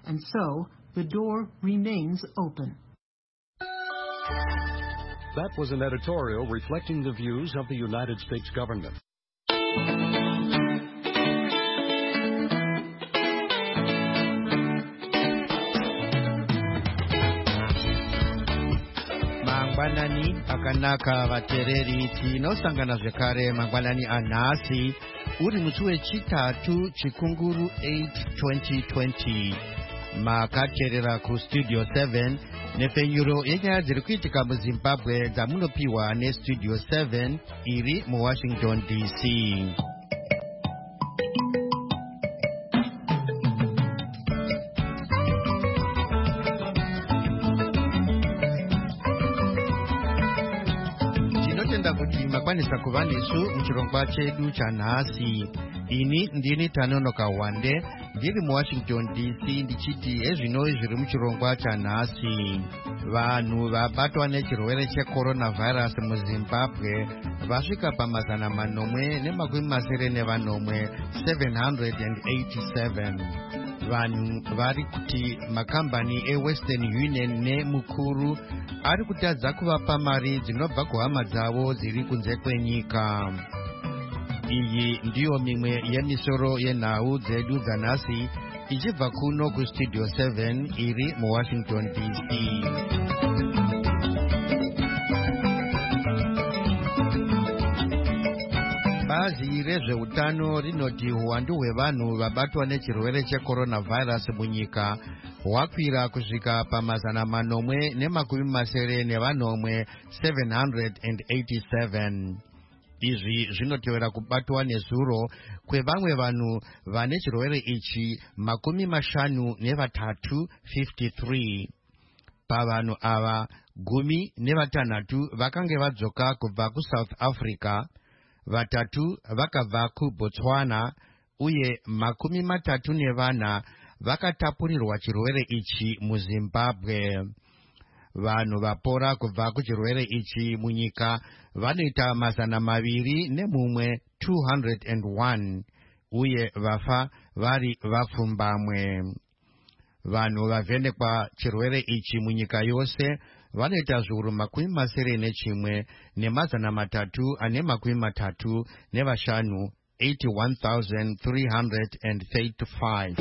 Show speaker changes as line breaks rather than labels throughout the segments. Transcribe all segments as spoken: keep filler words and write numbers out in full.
and so the door remains open.
That was an editorial reflecting the views of the United States government.
Mangwanani akanaka vatereri tinosangana zvekare mangwanani anhasi uri musi wechitatu chikunguru eight twenty twenty makateerera kustudio seven nepfenyuro yenyaya dziri kuitika muzimbabwe dzamunopiwa nestudio seven iri muwashington D C. Kuti makwanisa kuva nesu muchirongwa chedu chanhasi. Ini ndini Tanonoka Wande ndiri muwashington D C ndichiti ezvino zviri muchirongwa chanhasi. Vanhu vabatwa nechirwere checoronavirus muzimbabwe vasvika pamazana manomwe nemakumi masere nevanomwe seven hundred eighty-seven. Vanhu vari kuti makambani eWestern Union neMukuru ari kutadza kuvapa mari dzinobva kuhama dzavo dziri kunze kwenyika. Iyi ndiyo mimwe yemisoro yenhau dzedu dzanhasi ichibva kuno kustudio seven iri muwashington D C. Bazi rezveutano rinoti uwandu hwevanhu vabatwa nechirwere checoronavirus munyika hwakwira kusvika pamazana manomwe nemakumi masere nevanomwe seven hundred eighty-seven. Izvi zvinotevera kubatwa nezuro kwevamwe vanhu vane chirwere ichi makumi mashanu nevatatu fifty-three. Pavanhu ava gumi nevatanhatu vakange vadzoka kubva kuSouth Africa, vatatu vakabva kuBotswana uye makumi matatu nevana vakatapurirwa chirwere ichi muZimbabwe. Vanhu vapora kubva kuchirwere ichi munyika vanoita mazana maviri nemumwe two hundred one uye vafa vari vapfumbamwe. Vanhu vavhenekwa chirwere ichi munyika yose vanoita zviuru makumi masere nechimwe nemazana matatu ane makumi matatu nevashanu eighty-one thousand three hundred thirty-five.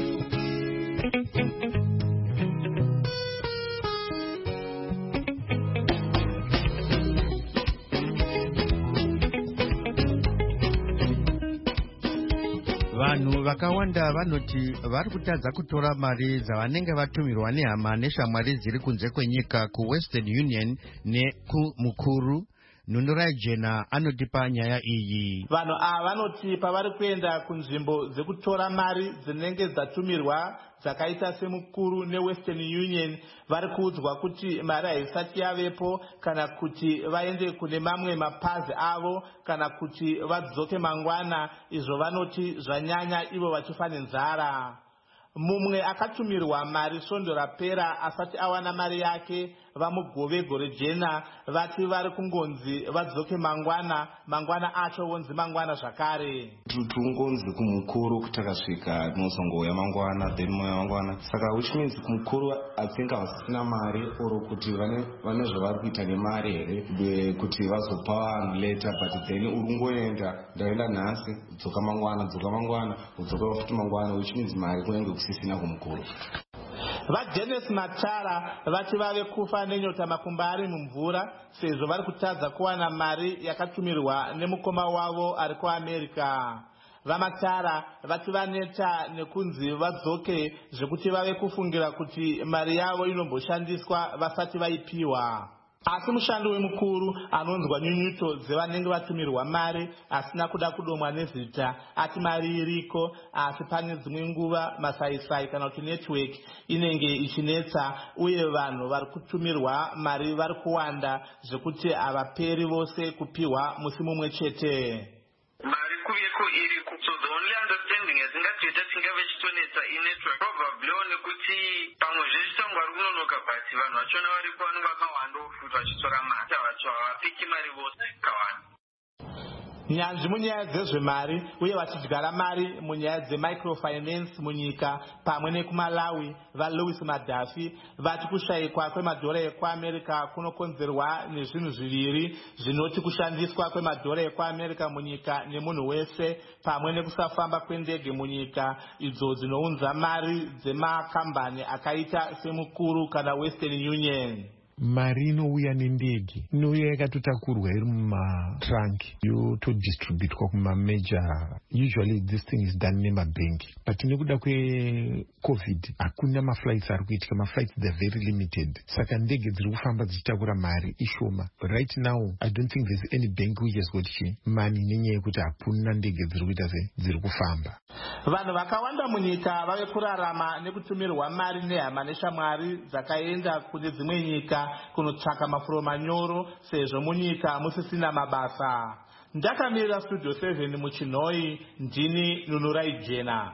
Vanhu vakawanda vanoti vari kutadza kutora mari dzavanenge vatumirwa nehama neshamwari dziri kunze kwenyika kuWestern Union nekumukuru. Nunurai Jena anotipa nyaya iyi.
Vanhu ava vanoti pavari kuenda kunzvimbo dzekutora mari dzinenge dzatumirwa dzakaita semukuru neWestern Union vari kuudzwa kuti mari haisati yavepo kana kuti vaende kune mamwe mapazi avo kana kuti vadzoke mangwana, izvo vanoti zvanyanya ivo vachifa nenzara. Mumwe akatumirwa mari svondo rapera asati awana mari yake vamugove gore jena vati vari kungonzi vadzoke mangwana, mangwana acho vonzi mangwana zvakare.
Tungonzi kumukuru kuti akasvika tinozongouya mangwana then moya mangwana, saka which means kumukuru atsinga vasina mari oro kuti vane vane zvavari kuita nemari here kuti vazopa vanhu later, but then uri ngoenda ndaenda nhasi dzoka mangwana dzoka mangwana udzoka futi mangwana, which means mari kunenge kusisina kumukuru.
VaDennis Matara vati vave kufa nenyota makumba ari mumvura sezvo vari kutadza kuwana mari yakatumirwa nemukoma wavo ari kuAmerica. VaMatara vati vaneta nekunzi vadzoke zvekuti vave kufungira kuti mari yavo inomboshandiswa vasati vaipiwa. Asi mushando wemukuru anonzwa nyunyuto dzevanenge vatumirwa mari asina kuda kudomwa nezita ati mari iriko, asi pane dzimwe nguva masaisai kana kuti network inenge ichinetsa uye vanhu vari kutumirwa mari vari kuwanda zvekuti havaperi vose kupiwa musi mumwe chete.
Mari kuveko iriko, so the only understanding is ngatiita tingave chitonetsa inetwork probably nekuti pamwe zvechitongwa ri kunonoka bhati vanhu vachona varipo vanenge vakawanda ofuta vachitora mari vacho havapiki mari vose kawanda.
nyanzvi munyaya dzezvemari uye vachidyara mari munyaya dzemicrofinance munyika pamwe nekuMalawi vaLewis Madafi vati kushayikwa kwemadhora ekuAmerica kunokonzerwa nezvinhu zviviri zvinoti kushandiswa kwemadhora ekuAmerica munyika nemunhu wese pamwe nekusafamba kwendege munyika idzo dzinounza mari dzemakambani akaita semukuru kana Western Union.
Mari inouya nendege inouya yakatotakurwa iri mumatrunk yotodistributwa kumamajor. Usually this thing is done nemabhengi, but nekuda kwecovid hakuna maflights ari kuitika. Maflights they're very limited, saka ndege dziri kufamba dzichitakura mari ishoma. Right now I don't think there's any bank which has got money nenyaya yekuti hakuna ndege dziri kuita se dziri kufamba.
Vanhu vakawanda munyika vave kurarama nekutumirwa mari nehama neshamwari dzakaenda kune dzimwe nyika kunotsvaka mafuro manyoro sezvo munyika musisina mabasa. Ndakamirira studio seven muChinoi, ndini Nunurai Jena.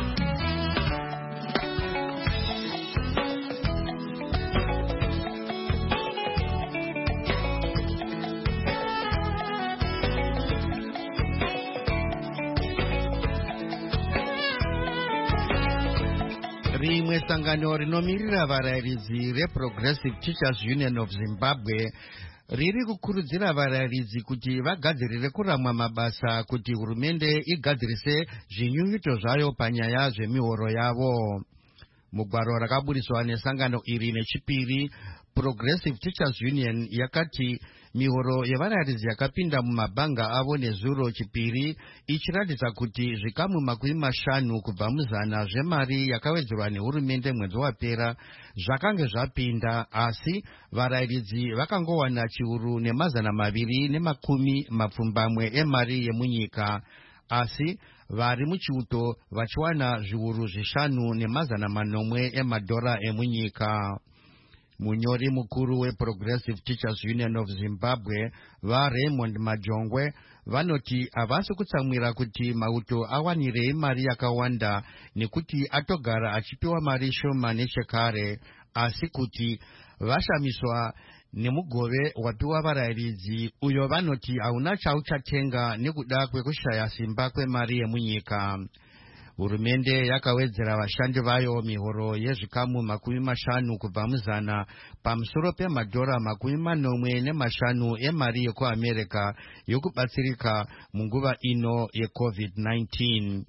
Rimwe sangano rinomirira varairidzi reProgressive Teachers Union of Zimbabwe riri kukurudzira varairidzi kuti vagadzirire kuramwa mabasa kuti hurumende igadzirise zvinyunyuto zvayo panyaya zvemihoro yavo. Mugwaro rakaburiswa nesangano iri nechipiri, Progressive Teachers Union yakati mihoro yevarairidzi yakapinda mumabhanga avo nezuro chipiri ichiratidza kuti zvikamu makumi mashanu kubva muzana zvemari yakawedzerwa nehurumende mwedzi wapera zvakange zvapinda, asi varairidzi vakangowana chiuru nemazana maviri nemakumi mapfumbamwe emari yemunyika, asi vari muchiuto vachiwana zviuru zvishanu nemazana manomwe emadhora emunyika. Munyori mukuru weProgressive Teachers Union of Zimbabwe vaRaymond Majongwe vanoti havasi kutsamwira kuti mauto awanirei mari yakawanda nekuti atogara achipiwa mari shoma nechekare, asi kuti vashamiswa nemugove wapiwa varairidzi uyo vanoti hauna chauchatenga nekuda kwekushaya simba kwemari yemunyika. Hurumende yakawedzera vashandi vayo mihoro yezvikamu makumi mashanu kubva muzana pamusoro pemadhora makumi manomwe nemashanu emari yekuAmerica yokubatsirika munguva ino yecovid nineteen.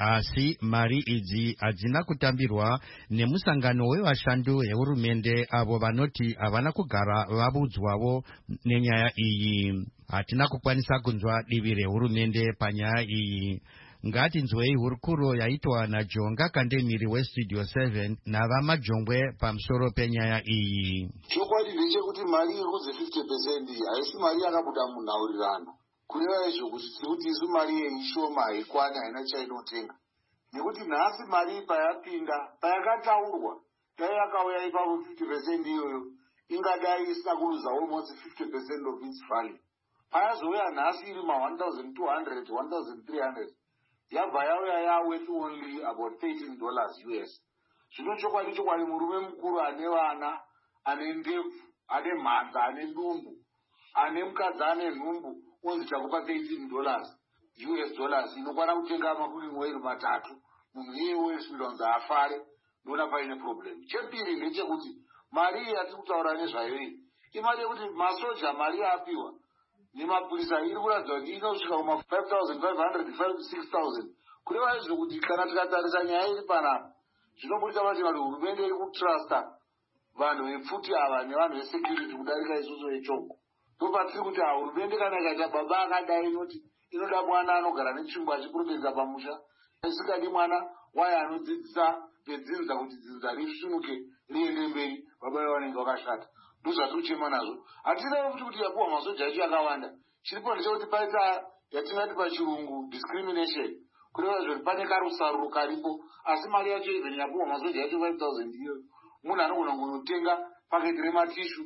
Asi mari idzi hadzina kutambirwa nemusangano wevashandi vehurumende avo vanoti havana kugara vabudzwawo nenyaya iyi. Hatina kukwanisa kunzwa divi rehurumende panyaya iyi. Ngatinzwei hurukuro yaitwa naJonga Kandemiri weStudio seven navamajongwe pamusoro penyaya iyi.
Chokwadi ndechekuti mari irikudze fifty percent haisi mari yakabuda munhaurirano. Kureva izvo kuti isu mari yeishoma haikwana haina chainotenga. Nekuti nhasi mari payapinda payakataurwa dai yakauya ipapo fifty percent iyoyo ingadai isina kuruza almost fifty percent of its value. Payazouya nhasi iri ma one thousand two hundred, one thousand three hundred. Yabva yauya yaworth only about thirteen dollars U S. Zvino chokwadi chokwadi murume mukuru ane vana, ane ndebvu, ane mhanza, ane ndumbu, ane mukadzi ane nhumbu, onzi chakupa thirteen dollars U S dollars inokwana kutenga makumi mawiri matatu. Munhu iye weSwidonzi afare, ndona paine problem. Chepiri ndechekuti mari iyi yatiri kutaura nezvayo iyi imari yekuti masoja mari yapiwa nemapurisa iri kuratidza kuti inosvika kuma five thousand five hundred, five to six thousand. Kureva izvo kuti kana tikatarisa nyaya iri panapa zvinobudisa pati kuti hurumende iri kutrusta vanhu vepfuti ava nevanhu vesecurity kudarika isusu vechoko. Ndopatiri kuti hurumende kana ikaita baba akadai inoti inoda mwana anogara nechingwa achikurumidza pamusha, isikadi mwana waye anodzidzisa pedzinza kuti dzinza risvinuke riende mberi, baba vayo vanenge vakashata. Ndozvatiri kuchema nazvo. Hatirevi kuti kuti yapuwa masoja echu yakawanda. Chiripo ndechekuti paita yatingati pachirungu discrimination. Kureva izvo pane karusaruro karipo, asi mari yacho even yapuwa masoja echu five thousand iyo munhu anogona kunotenga paketi rematishu,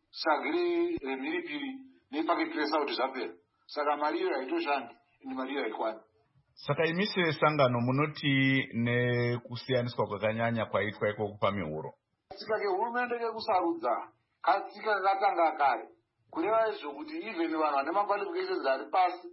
sagiri remhiripiri nepaketi resauti zvapera. Saka mari iyo haitoshandi ende mari iyo haikwani.
Saka imi sesangano munoti nekusiyaniswa kwakanyanya kwaitwa ikoko pamihuro.
Tsika kehurumende kekusarudza katsika kakatanga kare. Kureva izvo kuti even vanhu vane maqualifications ari pasi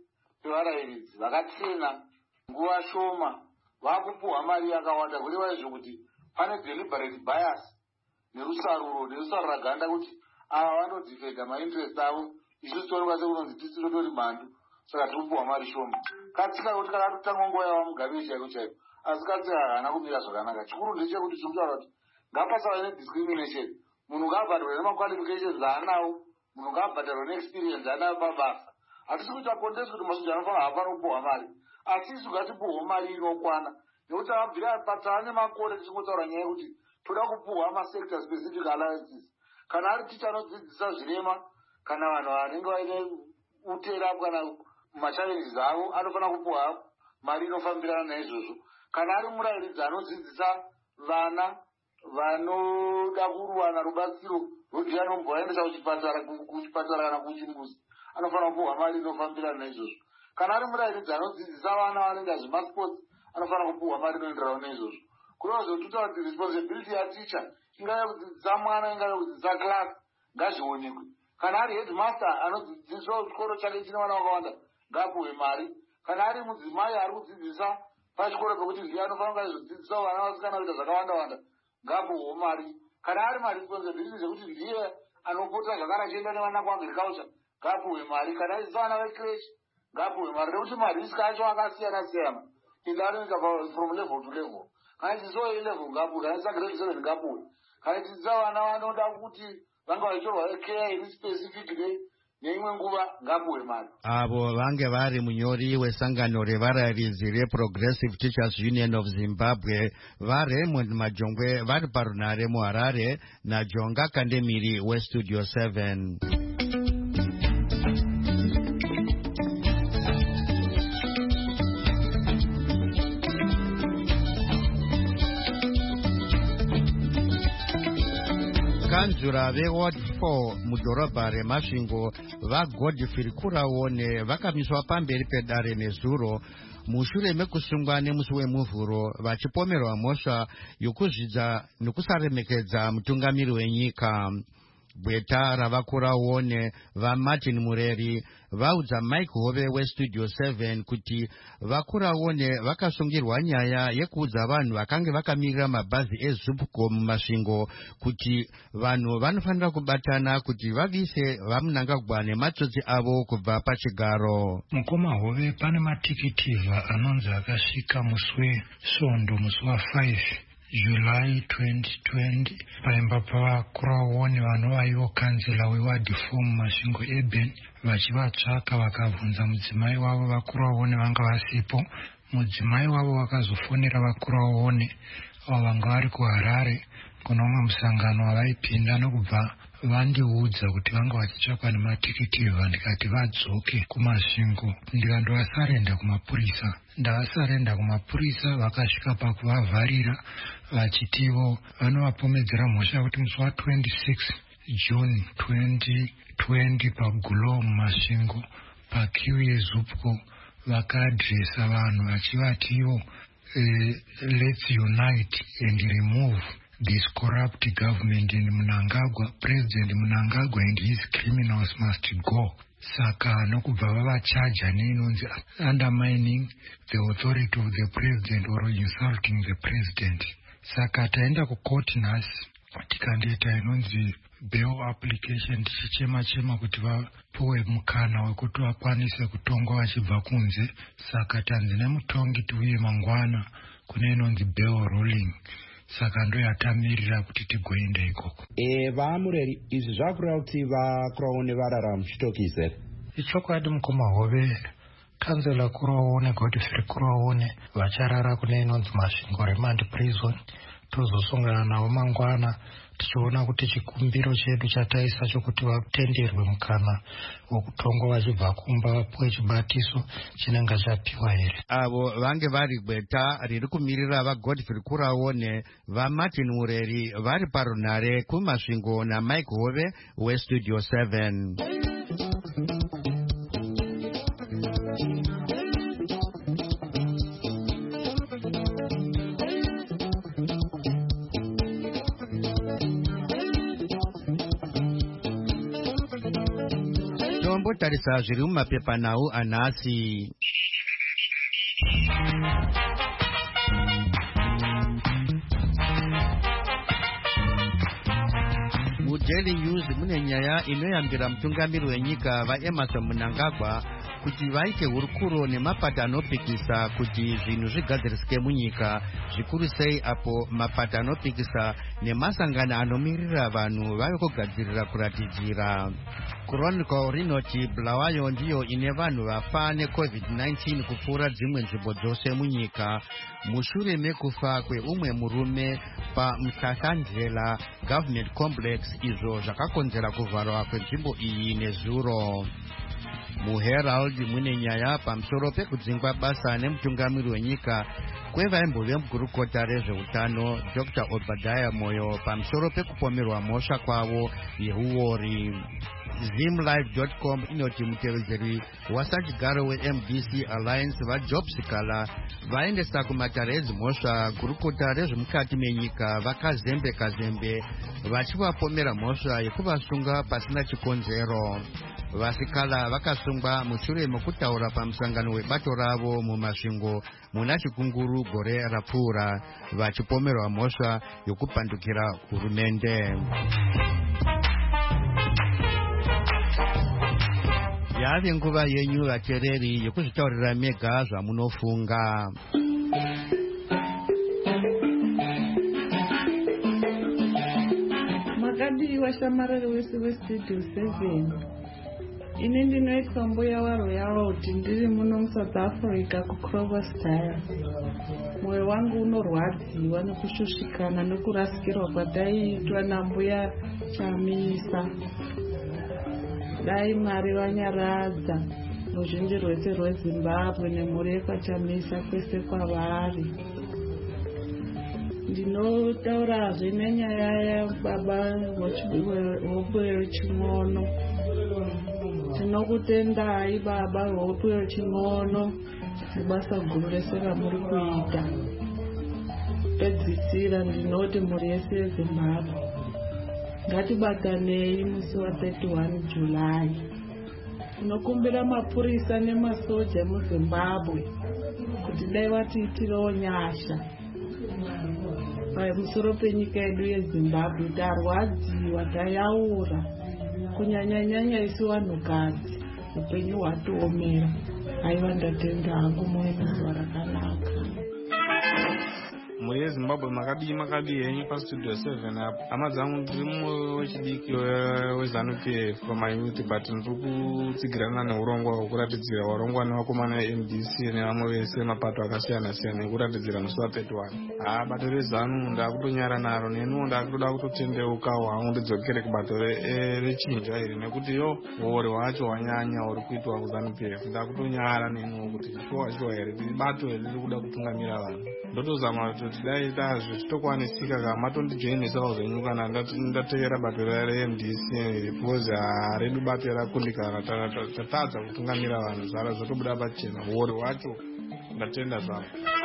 vevarayiridzi vakatrena nguva shoma vakupuhwa mari yakawanda, kureva izvo kuti pane deliberate bias nerusaruro nerusaruro raganda kuti ava vanodifenda mainterest avo, isusu toonekwa sekunonzi tisi totori mhandu, saka tikupuhwa mari shoma. Katsika kuti kana totanga nguva yava mugabe chaiko chaiko, asi katsika haana kumira zvakanaka. Chikuru ndechekuti chomutaura kuti ngapasava nediscrimination, munhu ngaabhadharwe nemaqualifications aanawo, munhu ngaabhadharwe neexperience aanayo pabasa. Hatisi kuita contest kuti masoja anofanira hapana kupuhwa mari, asi isu ngatipuhwa mari inokwana, nekuti abvira patana nemakore tichingotaura nyaya yekuti toda kupuhwa masector specific alliances. Kana ari ticha anodzidzisa zvirema, kana vanhu vanenge vaine utera kana machallenges avo, anofanira kupuhwa mari inofambirana naizvozvo. Kana ari murayiridzi anodzidzisa vana vanoda kuwana rubatsiro rwekuti anombovaendesa kuchipatara kuchipatara kana kuchimbuzi, anofanira kupuhwa mari inofambirana naizvozvo. Kana ari murayiridzi anodzidzisa vana vanoenda zvimasports, anofanira kupuhwa mari inoenderana naizvozvo. Kureva zvotuta kuti responsibility yaticha ingave kudzidzisa mwana, ingave kudzidzisa class, ngazvionekwe. Kana ari headmaster anodzidzisa chikoro chake chine vana vakawanda, ngaapuhwe mari. Kana ari mudzimai ari kudzidzisa pachikoro pekuti ndiye anofanira kunge achizodzidzisa vana vasikana kuita zvakawanda wanda, ngaapuhwe mari. Kana ari maresponsibility zvekuti ndiye anopota zvakare achienda nevana kuagriculture, ngaapuhwe mari. Kana achidzisa vana vecreche, ngaapuhwe mari, nekuti marisk acho akasiyana siyana ende anoita from level to level. Kana achidzisa A level ngaapuhwe, kana achidzisa grade seven ngaapuhwe. Kana achidzisa vana vanoda kuti vanga vachitorwa care iri specific day neimwe nguva, ngaapuhwe mari.
Avo vange vari munyori wesangano revarayiridzi reProgressive Teachers Union of Zimbabwe vaRaymond Majongwe vari parunare muHarare naJonga Kandemiri weStudio seven. Kanzura veWard four mudhorobha reMasvingo vaGodfrey Kuraone vakamiswa pamberi pedare nezuro mushure mekusungwa nemusi wemuvhuro vachipomerwa mhosva yokuzvidza nokusaremekedza mutungamiri wenyika. Bweta ravakuraone vaMartin Mureri vaudza Mike Hove weStudio seven kuti vakuraone vakasungirwa nyaya yekuudza vanhu vakange vakamirira mabhazi eZupco muMasvingo kuti vanhu vanofanira kubatana kuti vavise vamunangagwa nematsotsi avo kubva pachigaro.
Mukoma Hove pane matikitivha anonzi akasvika musi weSvondo musi wa5 July twenty twenty paimba pavakuraone vanovaiwo kanzela weward four muMasvingo Urban vachivatsvaka vakabvunza mudzimai wavo vakuraone vanga vasipo. Mudzimai wavo vakazofonera vakuraone avo vanga vari kuHarare kuna umwe musangano wavaipinda nokubva vandiudza kuti vanga vachitsvakwa nematikitivha. Ndikati vadzoke kuMasvingo ndikandovasarenda kumapurisa. Ndavasarenda kumapurisa vakasvika pakuvavharira vachitivo vanovapomedzera mhosva kuti musi wa26 June twenty twenty paGulo muMasvingo pakiu yeZupco vakaadhiresa vanhu vachivativo uh, let's unite and remove this corrupt government in Mnangagwa. President Mnangagwa and his criminals must go. Saka nokubva vavachaja neinonzi undermining the authority of the president or insulting the president. Saka taenda kukoti nhasi tikandiita inonzi bail application tichichema chema kuti vapuwe mukana wekuti vakwanise kutongwa vachibva kunze. Saka tanzi nemutongi tiuye mangwana kune inonzi bail rolling. Saka ndo yatamirira kuti tigoenda ikoko.
E vaMureri izvi zvakureva kuti vakuraone varara muchitokise.
Ichokwadi mukoma Hove kanzela Kuraone Godfrey Kuraone vacharara kune inonzi Masvingo Remand Prison. Tozosongana navo mangwana tichiona kuti chikumbiro chedu chataisa chokuti vatenderwe mukana wokutongwa vachibva kumba vapuwe chibatiso chinenge chapiwa here.
Avo vange vari bweta riri kumirira vaGodfrey Kuraone vaMartin Mureri vari parunare kuMasvingo naMike Hove weStudio seven. totarisa zviri mumapepanhau anhasi. muDaily News mune nyaya inoyambira mutungamiri wenyika vaEmerson Mnangagwa kuti vaite hurukuro nemapato anopikisa kuti zvinhu zvigadzirisike munyika, zvikuru sei apo mapato anopikisa nemasangano anomirira vanhu vave kugadzirira kuratidzira. Chronicle rinoti Bulawayo ndiyo ine vanhu vafa necovid nineteen kupfuura dzimwe nzvimbo dzose munyika mushure mekufa kweumwe murume paMhlahlandlela Government Complex, izvo zvakakonzera kuvharwa kwenzvimbo iyi nezuro. muHerald mune nyaya pamusoro pekudzingwa basa nemutungamiri wenyika kwevaimbove mugurukota rezveutano Doctor Obadiah Moyo pamusoro pekupomerwa mhosva kwavo yehuori. zimlive dot com inoti mutevedzeri wasachigaro weM D C Alliance vaJob Sikala vaendesa kumatare edzimhosva gurukota rezvemukati menyika vakazembe kazembe vachivapomera mhosva yekuvasunga pasina chikonzero. Vasikala vakasungwa mushure mekutaura pamusangano webato ravo mumasvingo muna chikunguru gore rapfuura vachipomerwa mhosva yokupandukira hurumende. Yave nguva yenyu vateereri yekuzvitaurira mega zvamunofunga.
Makadiwa shamarari wese westudio seven. Ini ndinoitwa mbuya waRoyalty ndiri muno muSouth Africa kuCroversdale. Mwoyo wangu unorwadziwa nekushushikana nekurasikirwa kwataiitwa nambuya Chamisa. Dai Mwari vanyaradza ruzhinji rwese rweZimbabwe nemhuri yekwaChamisa kwese kwavari. Ndinotaurazve nenyaya yababa Hope Ching'ono. Tinokutendai baba Hope Ching'ono nebasa guru rese ramuri kuita. Pedzisira ndinoti mhuri yese yeZimbabwe ngatibatanei musi wa thirty-one July. Tinokumbira mapurisa nemasoja muZimbabwe kuti dai vatiitirewo nyasha pamusoro penyika yedu yeZimbabwe. Tarwadziwa, tayaura, kunyanyanyanya isu vanhukadzi upenyu hwatiomera. Haiwa ndatenda hangu muemuzuva rakanaka.
Mhuri yeZimbabwe makadii makadii henyu pastudio seven apo. Hama dzangu ndiri mumwe wechidiki weZANU-P F pamayuti, but ndiri kutsigirana neurongwa hwekuratidzira varongwa nevakomana veM D C nevamwe vese mapato akasiyana siyana ekuratidzira musi wa thirty-one. Ah, bato reZANU ndakutonyara naro, nenuwo ndakutoda kutotendeukawo hangu ndidzokere kubato rechinja iri nekuti yo uori hwacho hwanyanya huri kuitwa kuZANU-P F. Ndakutonyara nenuwo kuti shuwa shuwa here bato here riri kuda kutungamira vanhu. Ndotozama kuti dai dazve titokwanisika kama tondijoinisawo zvenyu kana ndateera bato reM D C because haredu bato rakundikana tatadza kutungamira vanhu zara zvotobuda pachena uori hwacho. Ndatenda zvangu.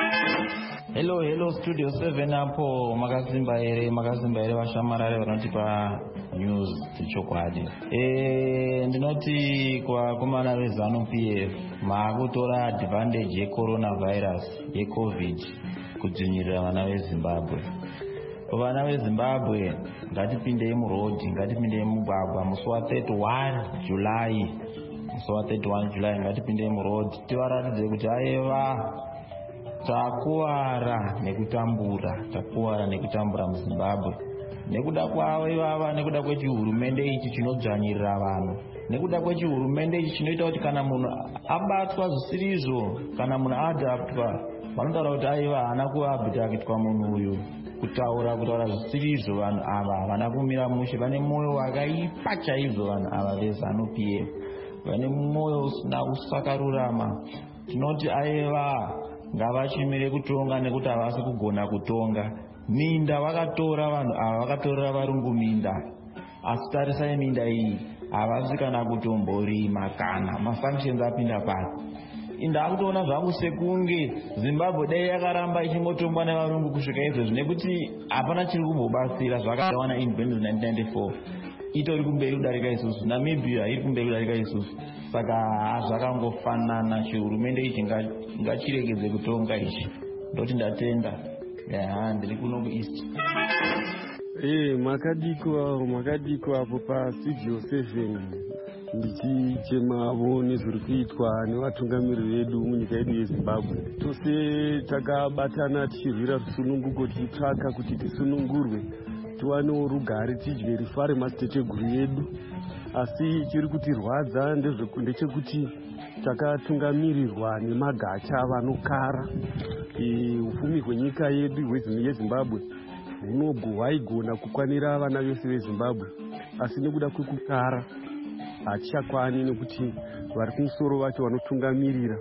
Hello hello studio seven apo makazimba here makazimba here vashamarare vanotipa news dzichokwadi. Eh ndinoti kuvakomana veZANU-P F maakutora advantage yeCoronavirus yeCovid kudzvinyirira vana veZimbabwe. Vana veZimbabwe ngatipindei murodhi, ngatipindei mumugwagwa musi wa thirty-one July. Musi wa thirty-one July ngatipindei murodhi tivaratidze kuti aiva takuwara nekutambura, takuwara nekutambura muZimbabwe. Nekuda kwavo ivava, nekuda kwechihurumende ichi chinodzvanyirira vanhu, nekuda kwechihurumende ichi chinoita kuti kana munhu abatwa zvisizvo, kana munhu adaptwa vanotaura kuti aiva haana kuabhitakitwa munhu uyu. Kutaura kutaura zvisizvo vanhu ava havana kumira mushe, vane mwoyo wakaipa chaizvo vanhu ava veZANU-P F, vane mwoyo usina kusakarurama. Tinoti aiva ngavachimire kutonga nekuti havasi kugona kutonga. Minda vakatora vanhu ava, vakatorera varungu minda, asi tarisai minda iyi havasi kana kutomborima kana mafunctions apinda pasi. Ndakutoona zvangu sekunge Zimbabwe dai yakaramba ichingotongwa nevarungu kusvika izvezvi nekuti hapana chiri kumbobatsira. Zvakawana independence nineteen ninety-four itori kumberi kudarika isusu, Namibia iri kumberi kudarika isusu. saka zvakangofanana chihurumende ichi ngachiregedze kutonga ichi ndoti ndatenda ya ndiri kuno kueast.
Eh, makadiko makadiko hapo pa studio seven ndichichemavo nezviri kuitwa nevatungamiriri vedu munyika yedu yeZimbabwe. Tose takabatana tichirwira rusununguko tichitsvaka kuti tisunungurwe tiwanewo rugare tidye rifare masiteteguru yedu, asi chiri kutirwadza ndechekuti takatungamirirwa nemagacha vanokara. Ufumi hwenyika yedu yeZimbabwe hwaigona kukwanira vana vese veZimbabwe, asi nekuda kwekukara hatichakwani, nekuti vari kumusoro vacho vanotungamirira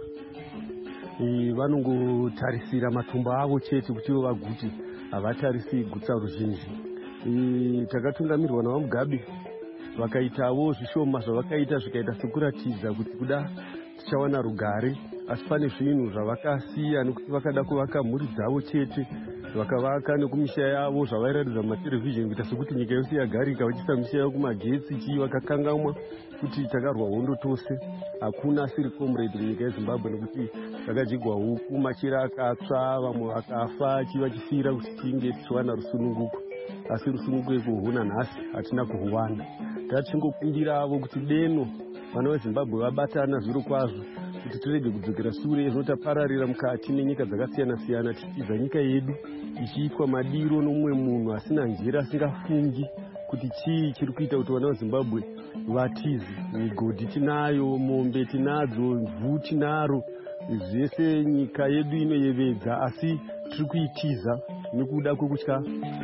vanongotarisira matumba avo chete kuti ivo vaguti, havatarisi gutsa ruzhinji. Takatungamirirwa navaMugabe, vakaitawo zvishoma zvavakaita zvikaita sekuratidza kuti kuda tichawana rugare, asi pane zvinhu zvavakasiya nekuti vakada kuvaka mhuri dzavo chete, vakavaka nekumisha yavo zvavairatidza mumaterevhizheni kuita sekuti nyika yose yagarika, vachiisa misha yavo kumagetsi chii, vakakangamwa kuti takarwa hondo tose. Hakuna asiri comrade munyika yeZimbabwe nekuti takajigwa huku, machira akatsva, vamwe vakafa chivachifira kuti tinge tichiwana rusununguko, asi rusununguko ekuhuna nhasi hatina kuhuwana. Tatichingokumbiravo kuti deno vana veZimbabwe vabatana zviro kwazvo kuti tirege kudzokera sure zvinotapararira mukati nenyika dzakasiyana siyana, tichidza nyika yedu ichiitwa madiro nomumwe munhu asina njira, asingafungi kuti chii chiri kuita kuti vana veZimbabwe vatize. Migodhi tinayo, mombe tinadzo, mvu tinaro, zvese nyika yedu inoyevedza, asi tiri kuitiza nekuda kwekutya.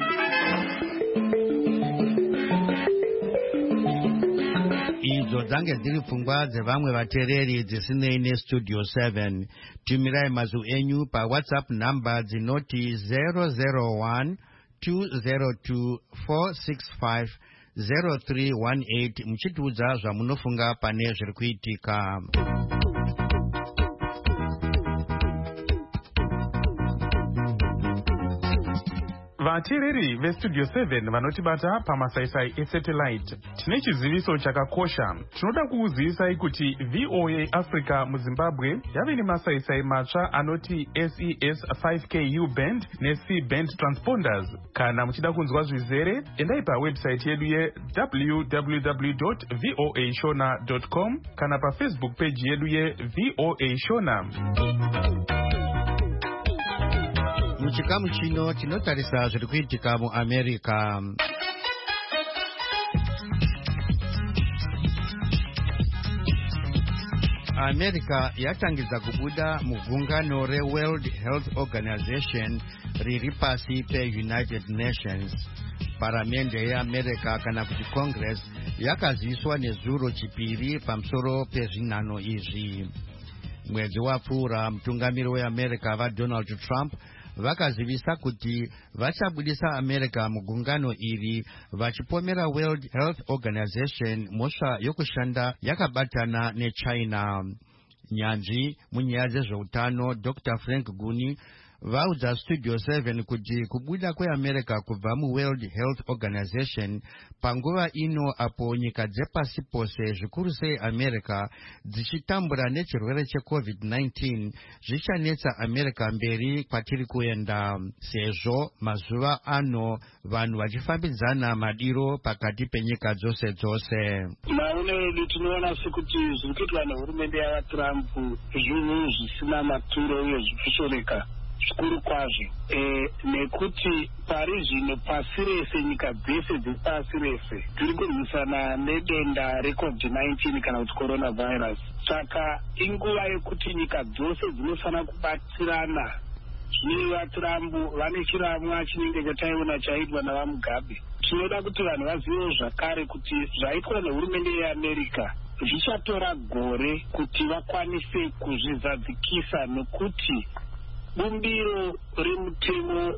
Idzo dzange dziri pfungwa dzevamwe vateereri dzisinei nestudio seven. Tumirai mazwi enyu paWhatsApp namba dzinoti zero zero one two zero two four six five zero three one eight muchitiudza zvamunofunga pane zviri kuitika.
Vateereri vestudio seven vanotibata pamasaisai esatellite, tine chiziviso chakakosha. Tinoda kukuzivisai kuti V O A Africa muZimbabwe yave nemasaisai matsva anoti S E S five K U band ne-C band transponders. Kana muchida kunzwa zvizere, endai pawebsite yedu ye w w w dot v o a shona dot com kana pafacebook page yedu ye V O A Shona.
Muchikamu chino tinotarisa zviri kuitika muAmerica. America yatangidza kubuda mugungano reWorld Health Organization riri pasi peUnited Nations. Paramende yeAmerica kana kuti Congress yakaziswa nezuro chipiri pamusoro pezvinhanho izvi. Mwedzi wapfuura mutungamiri weAmerica vaDonald Trump vakazivisa kuti vachabudisa America mugungano iri, vachipomera World Health Organization mhosva yokushanda yakabatana neChina. Nyanzvi munyaya dzezveutano Doctor Frank Guni vaudza studio seven kuti kubuda kweAmerica kubva muWorld Health Organization panguva ino apo nyika dzepasi pose zvikuru sei America dzichitambura nechirwere cheCovid nineteen zvichanetsa America mberi kwatiri kuenda, sezvo mazuva ano vanhu vachifambidzana madiro pakati penyika dzose dzose.
Maonero edu tinoona sekuti zviri kuitwa nehurumende yavaTrump zvinhu zvisina maturo uye zvikushoreka zvikuru kwazvo, e, nekuti pari zvino pasi rese, nyika dzese dzepasi rese tiri kurwisana nedenda reCovid nineteen kana kuti coronavirus. Saka inguva yekuti nyika dzose dzinofanira kubatsirana. Zvino vaTrump vane chiramwa chinenge chataiona chaitwa navaMugabe. Tinoda kuti vanhu vazive zvakare kuti zvaitwa nehurumende yeAmerica zvichatora gore kuti vakwanise kuzvizadzikisa, nekuti bumbiro remutemo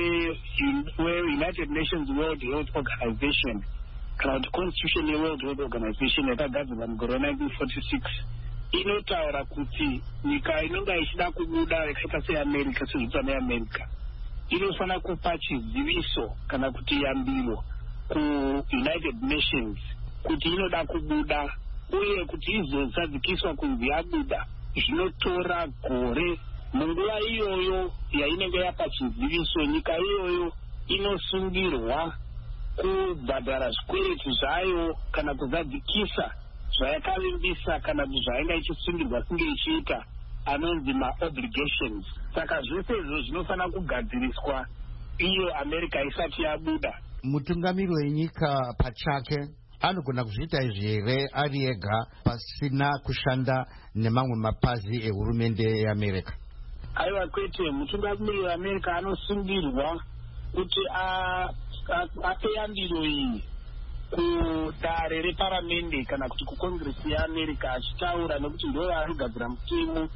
weUnited Nations World Health Organization kana kuti constitution yeWorld Health Organization yakagadzirwa mugore nineteen forty-six inotaura kuti nyika inonga ichida kubuda yakaita seAmerica, sezvitsva neAmerica, inofanira kupa chiziviso kana kuti yambiro kuUnited Nations kuti inoda kubuda uye kuti izosadzikiswa kunzi yabuda zvinotora gore. Munguva iyoyo yainenge yapa chiziviso, nyika iyoyo inosungirwa kubhadhara zvikwereti zvayo kana kuzadzikisa zvayakavimbisa kana kuti zvainga ichisungirwa kunge ichiita, anonzi ma-obligations. Saka zvese izvo zvinofanira kugadziriswa iyo America isati yabuda.
Mutungamiri wenyika pachake anogona kuzviita izvi here ari ega pasina kushanda nemamwe mapazi ehurumende yeAmerica?
Aiwa kwete, mutungamiri weAmerica anosungirwa kuti ape yambiro iyi kudare reparamende kana kuti kukongresi yeAmerica, achitaura nekuti ndo vanogadzira mutemo,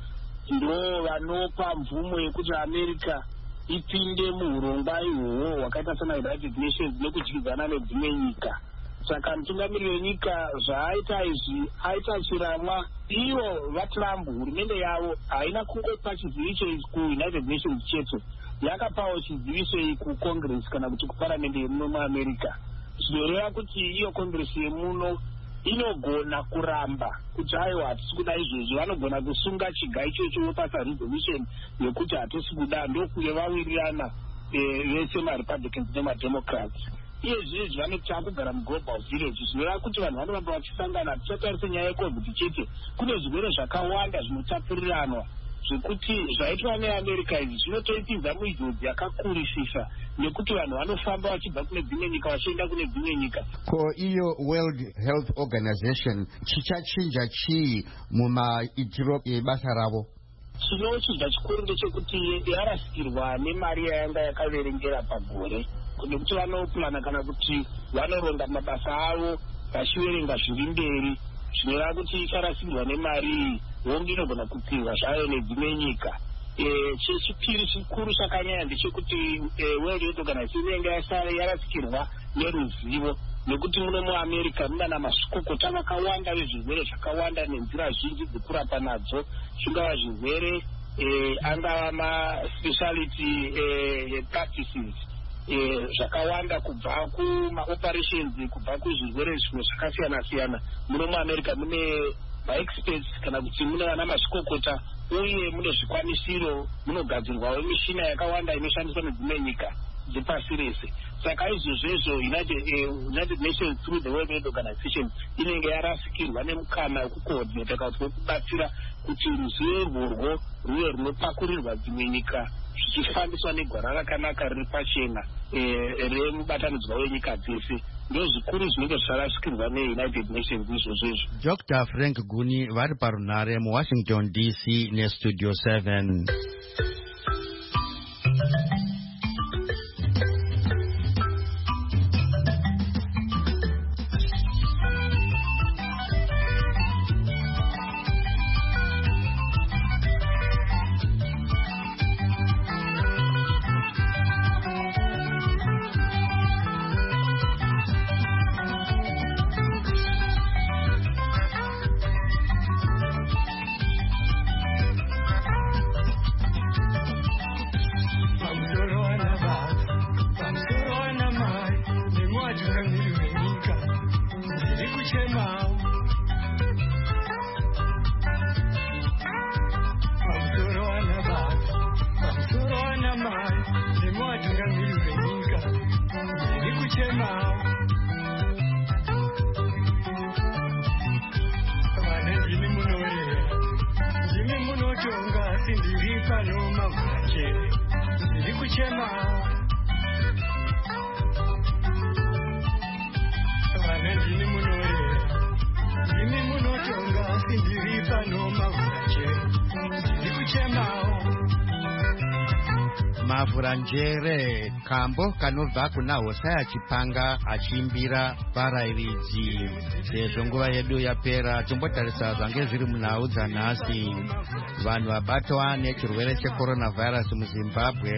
ndo vanopa mvumo yekuti America ipinde muhurongwa ihwohwo hwakaita sana United Nations nekudyidzana nedzimwe nyika. Saka mutungamiri wenyika zvaaita izvi aita chiramwa. Ivo vaTrump, hurumende yavo haina kungopa chiziviso ichi kuUnited Nations chete, yakapawo chiziviso iyi kucongress kana kuti kuparamende yemuno muAmerica. Zvinoreva kuti iyo congress yemuno inogona kuramba kuti aiwa hatisi kuda izvozvo, vanogona kusunga chiga ichocho vopasa resolution yekuti hatisi kuda, ndokuyevawirirana vese maRepublicans nemaDemocrats. Iye zvinezvi vanoti akugara muglobal village, zvinoreva kuti vanhu vanoramba vachisangana. Hatichatarisa nyaya yecovid chete, kune zvirwere zvakawanda zvinotapuriranwa zvekuti zvaitwa neAmerica izvi zvinotoipinza muijodzi yakakurisisa, nekuti vanhu vanofamba vachibva kune dzimwe nyika vachienda kune dzimwe nyika.
Ko iyo World Health Organization chichachinja chii mumaitiro ebasa ravo?
Chinochinja chikuru ndechekuti yarasikirwa nemari yayanga yakaverengera pagore, nekuti vanopulana kana kuti vanoronga mabasa avo vachiverenga zviri mberi, zvinoreva kuti icharasikirwa nemari iyi, hongu inogona kupirwa zvayo nedzimwe nyika. Chechipiri chikuru chakanyanya ndechekuti World Health Organization inenge yarasikirwa neruzivo, nekuti muno muAmerica muna mazvikokota vakawanda vezvirwere zvakawanda nenzira zhinji dzekurapa nadzo, zvingava zvirwere angava ma-speciality practices zvakawanda, kubva kumaoperations, kubva kuzvirwere zvimwe zvakasiyana-siyana. Muno muAmerica mune ma-experts kana kuti mune vana mazvikokota, uye mune zvikwanisiro, munogadzirwawo mishina yakawanda inoshandiswa nedzimwe nyika dzepasi rese. Saka izvozvo United, uh, United Nations through the World Health Organization inenge yarasikirwa nemukana wekukoordinata kana kuti wekubatsira kuti ruzivo irworwo ruve runopakurirwa dzimwe nyika zvichifambiswa negwara rakanaka riri pachena remubatanidzwa wenyika dzese. Ndo zvikuru zvinenge zvarasikirwa neUnited Nations izvozvo izvo.
Doctor Frank Guni vari parunhare muWashington D C neStudio seven. Mavhuranjere kambo kanobva kuna Hosea Chipanga achiimbira varairidzi. Sezvo nguva yedu yapera, tombotarisa zvange zviri munhau dzanhasi. Vanhu vabatwa nechirwere checoronavirus muZimbabwe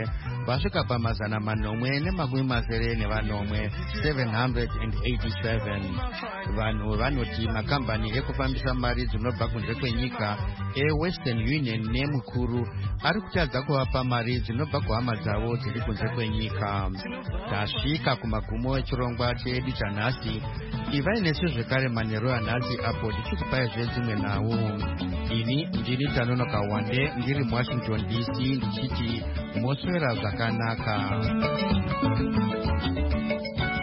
vasvika pamazana manomwe nemakumi mazere nevanomwe seven hundred eighty-seven. Vanhu vanoti makambani ekufambisa mari dzinobva kunze kwenyika eWestern Union nemukuru ari kutadza kuvapa mari dzinobva kuhama dzavo dziri kunze kwenyika. Tasvika kumagumo echirongwa chedu chanhasi. Ivai nesu zvekare manheru anhasi apo tichikupai zvedzimwe nhau. Ini ndini Tanonoka Wande ndiri muWashington D C ndichiti moswera zvakanaka.